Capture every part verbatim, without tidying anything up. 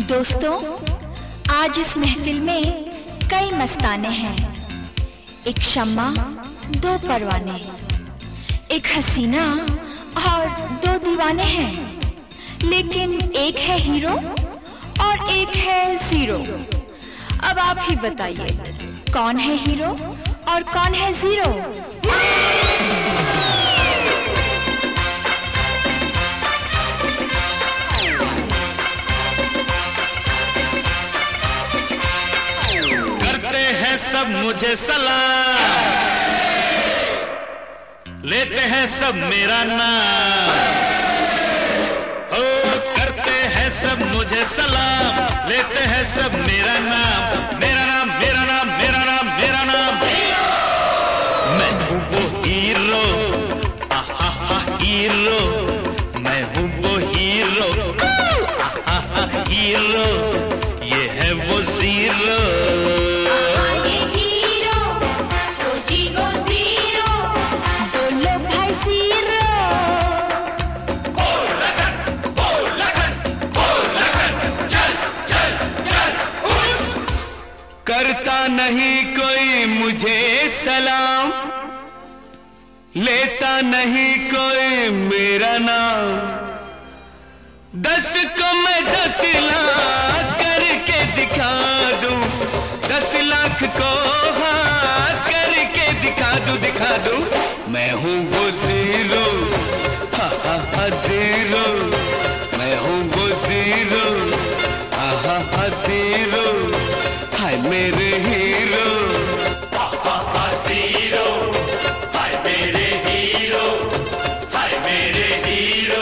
दोस्तों, आज इस महफिल में कई मस्ताने हैं। एक शम्मा, दो परवाने, एक हसीना और दो दीवाने हैं। लेकिन एक है हीरो और एक है जीरो। अब आप ही बताइए, कौन है हीरो और कौन है जीरो? करते हैं सब मुझे सलाम, लेते हैं सब मेरा नाम। ओ करते हैं सब मुझे सलाम, लेते हैं सब मेरा नाम। मेरा नाम मेरा नाम मेरा नाम मेरा नाम मैं हूँ वो हीरो, आहा हा हीरो। मैं हूँ वो हीरो, आहा हा हीरो। ये है वो जीरो। करता नहीं कोई मुझे सलाम, लेता नहीं कोई मेरा नाम। दस को मैं दस लाख करके दिखा दूं, दस लाख को हाँ करके दिखा दूं दिखा दूं। मैं हूँ वो जीरो, हा हा हा जीरो। मैं हूँ वो जीरो, हा हा हा जीरो। हाय मेरे हीरो, हा हा जीरो। हाय मेरे हीरो, हाय मेरे हीरो।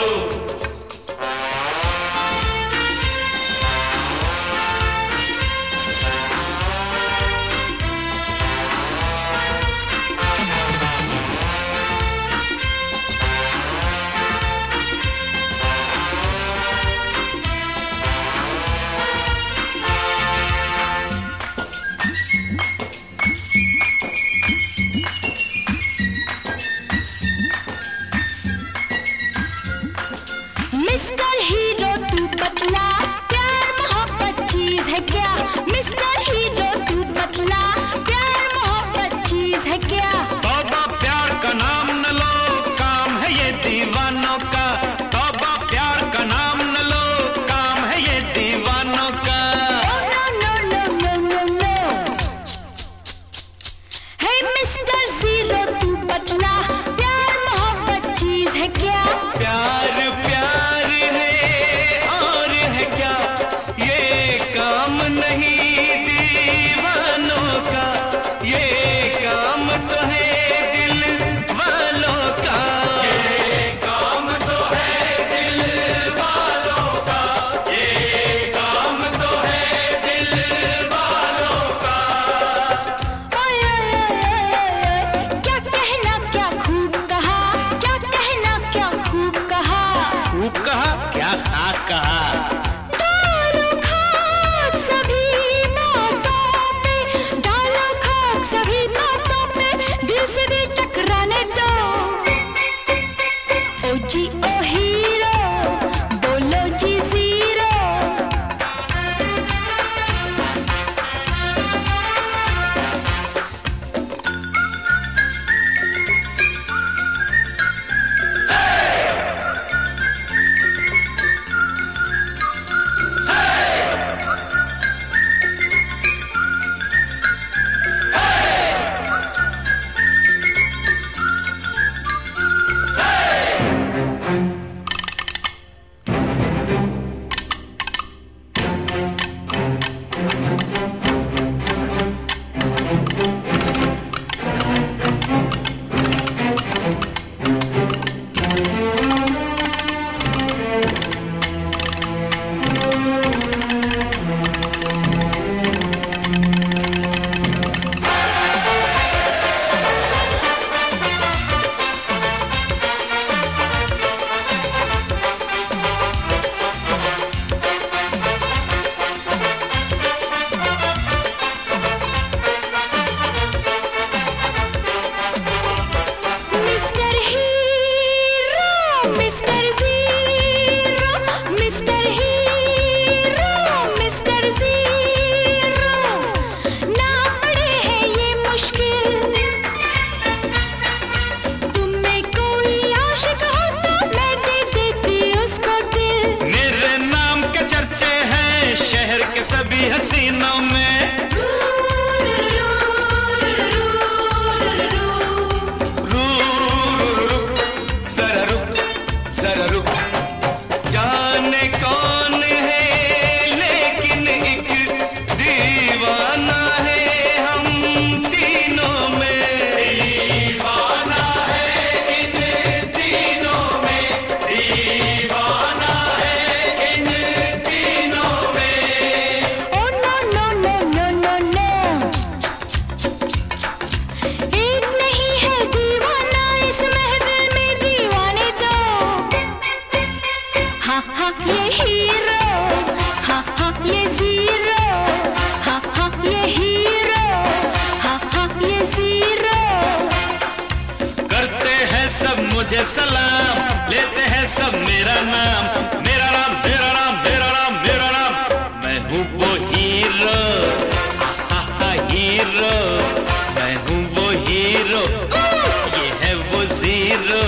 हैं सब मुझे सलाम, लेते हैं सब मेरा नाम, मेरा नाम मेरा नाम मेरा नाम मेरा नाम। मैं हूँ वो हीरो, आहा हीरो, मैं हूँ वो हीरो, ये है वो जीरो।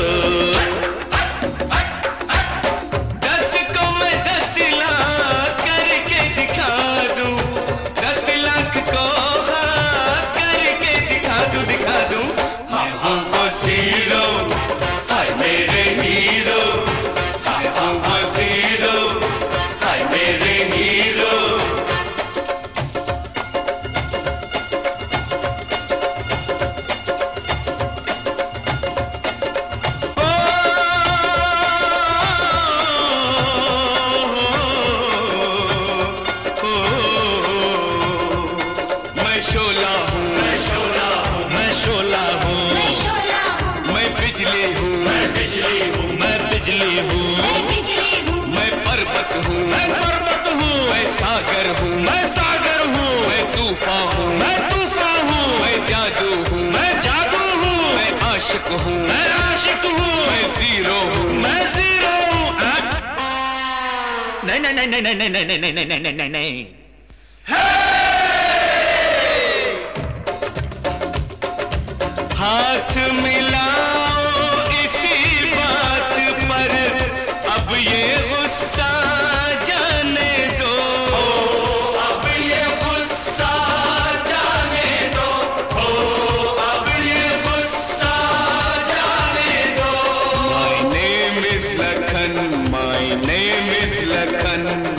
दस को मैं दस लाख करके दिखा दूं, दस लाख को हाँ करके दिखा दूं दिखा दूं। मैं हूँ वो जीरो, हाय मेरे हीरो, मैं हूँ वो जीरो, हाय मेरे हीरो। मैं शोला हूँ, मैं शोला हूँ, मैं शोला हूँ, मैं शोला हूँ, मैं बिजली हूँ, मैं बिजली हूँ, मैं बिजली हूँ, मैं बिजली हूँ, मैं पर्वत हूँ, मैं पर्वत हूँ, मैं सागर हूँ, मैं सागर हूँ, मैं तूफान हूँ, मैं तूफान हूँ, मैं जादू हूँ, मैं जादू हूँ, मैं आशिक हूँ, मैं आशिक हूँ, मैं जीरो हूँ, मैं जीरो हूँ। नहीं नहीं नहीं नहीं नहीं नहीं नहीं नहीं नहीं नहीं नहीं नहीं। हाथ मिलाओ इसी बात पर, अब ये गुस्सा जाने दो, अब ये गुस्सा जाने दो, अब ये गुस्सा जाने दो। My name is Lakhan, my name is Lakhan।